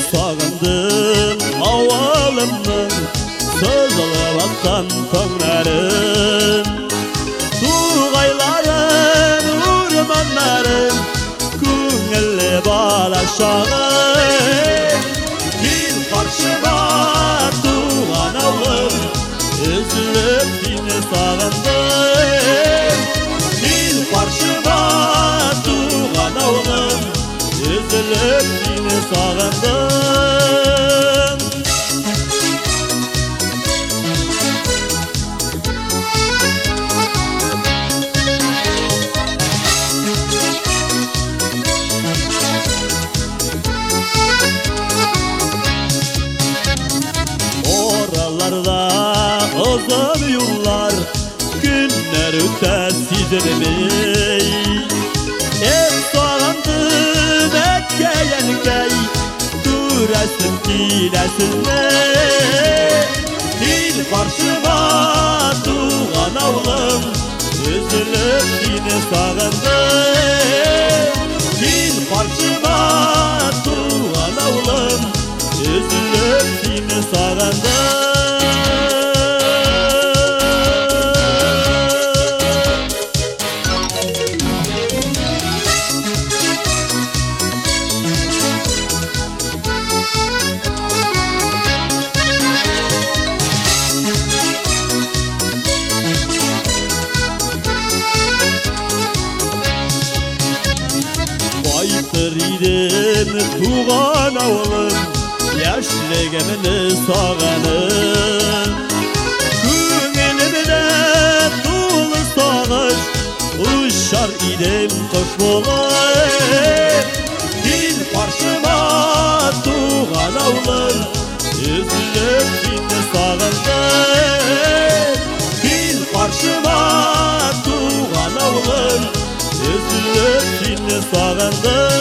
sağındım avalımның sızылып atқан тоңнарын. Туғайларын, урманнарын, көңілі бала шағын. Ел қаршыға туған ауылым, үзіліп сені сағындым. Ел қаршыға туған ауылым, үзіліп сені сағындым. Oralarda uzun yollar, günler öter sizilmey. Hep sağlandım etkeyenkey, göresin kilesin ne? Dil karşıma tuğan avlım, üzülüp seni sağındım. Dil karşıma tuğan avlım, üzülüp seni sağındım. Baytır idim tuğan avlım, yaşligimni sağanım. Көңілімде толы сағыныш, ұшар идем құш болып. Кел қаршыма туған ауылым, үзіліп сені сағындым. Кел қаршыма туған ауылым, үзіліп сені сағындым.